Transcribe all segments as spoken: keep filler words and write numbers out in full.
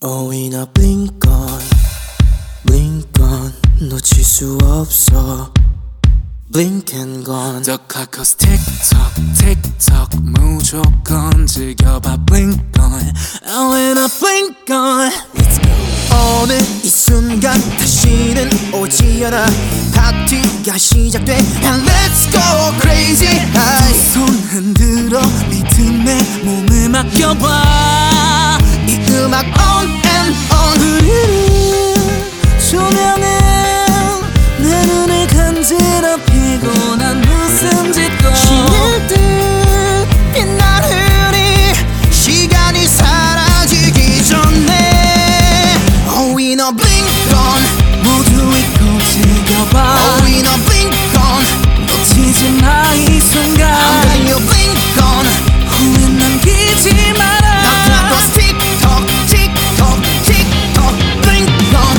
Oh, in a blink on, blink on, 놓칠 수 없어. Blink and gone. 더 카카오스 틱톡 틱톡 무조건 즐겨봐 blink on. Oh, in a blink on. Let's go. 오늘 이 순간 다시는 오지 않아. 파티가 시작돼 and let's go crazy. 손 흔들어 리듬에 몸을 맡겨봐. 이 음악 on and on. 우리는 조명은 내 눈을 간지러 피곤한 웃음 짓고 신을 듯 빛나는 이 시간이 사라지기 전에. Oh, in a blink on. 모두 잊고 즐겨봐. Oh, in a blink on. 놓치지 마 이 순간. I'm letting you blink on. 후회 남기지 마라. Knock knock tick tock tick tock tick tock blink on.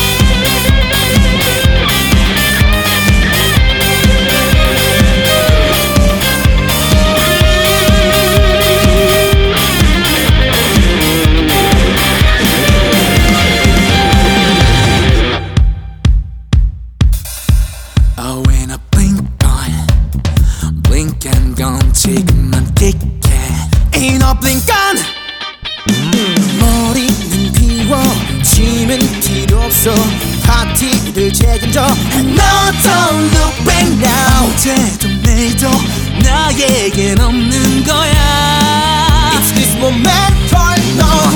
Oh, in a blink on. Blink and gone. 지금만 끽해. In a blink on. 머리는 비워짐은 필요 없어. 파티를 책임져 and no don't look back now. 어제도 내일도 나에겐 없는 거야. It's this moment for now.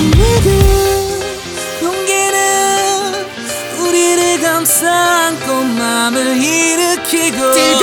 용기는 우리를 감싸 안고 맘을 일으키고